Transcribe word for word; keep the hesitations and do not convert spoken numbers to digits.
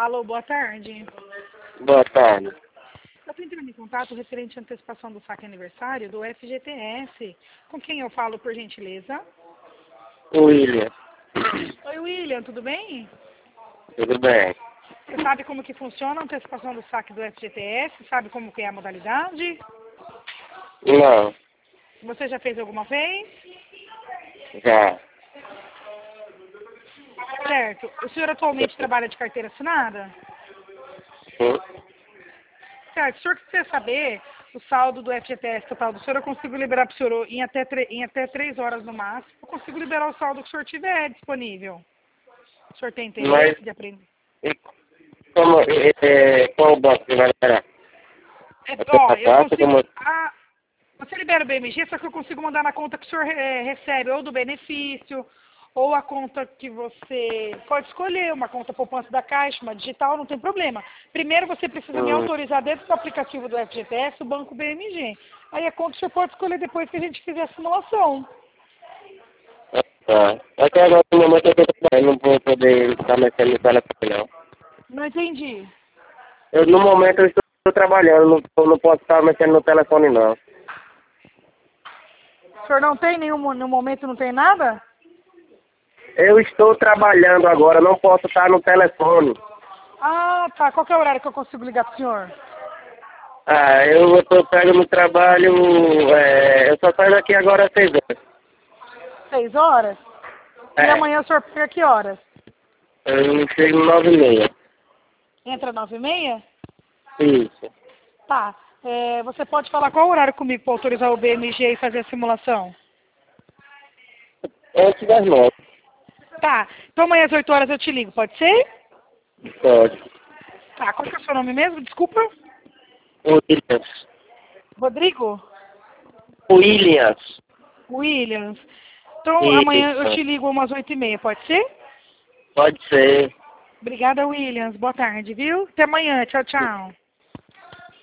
Alô, boa tarde. Boa tarde. Eu estou entrando em contato referente à antecipação do saque aniversário do F G T S. Com quem eu falo, por gentileza? William. Oi, William, tudo bem? Tudo bem? Você sabe como que funciona a antecipação do saque do F G T S? Sabe como que é a modalidade? Não, Você já fez alguma vez? já. Certo. O senhor atualmente trabalha de carteira assinada? Sim. Certo. Se o senhor quiser saber o saldo do F G T S total do senhor, eu consigo liberar para o senhor em até, em até três horas no máximo. Eu consigo liberar o saldo que o senhor tiver disponível. O senhor tem Mas, interesse de aprender? e como, e, e, qual o banco que vai liberar? É, É ó, pela eu taxa, consigo... como... Ah, você libera o B M G, só que eu consigo mandar na conta que o senhor eh, recebe, ou do benefício, ou a conta que você pode escolher, uma conta poupança da Caixa, uma digital, não tem problema. Primeiro você precisa me Hum, autorizar dentro do aplicativo do F G T S, o banco B M G. Aí a conta o senhor pode escolher depois que a gente fizer a simulação. tá. Até agora, no momento, eu tô trabalhando, não vou poder estar mexendo no telefone, não. Não entendi. Eu, no momento, eu estou, estou trabalhando, não, eu não posso estar mexendo no telefone, não. O senhor não tem nenhum, no momento não tem nada? Eu estou trabalhando agora, não posso estar no telefone. Ah, tá. Qual que é o horário que eu consigo ligar pro senhor? Ah, eu estou pego no trabalho, é, eu só saio daqui agora às seis horas. Seis horas? E É, amanhã o senhor pega que horas? eu chego nove e meia. Entra nove e meia? Isso. Tá. É, você pode falar qual horário comigo para autorizar o B M G e fazer a simulação? Antes das nove. Tá. Então amanhã às oito horas eu te ligo, pode ser? Pode. Tá. Qual que é o seu nome mesmo? Desculpa. Williams. Rodrigo? Williams. Williams. Então amanhã eu te Isso. ligo umas oito e meia, pode ser? Pode ser. Obrigada, Williams. Boa tarde, viu? Até amanhã. Tchau, tchau.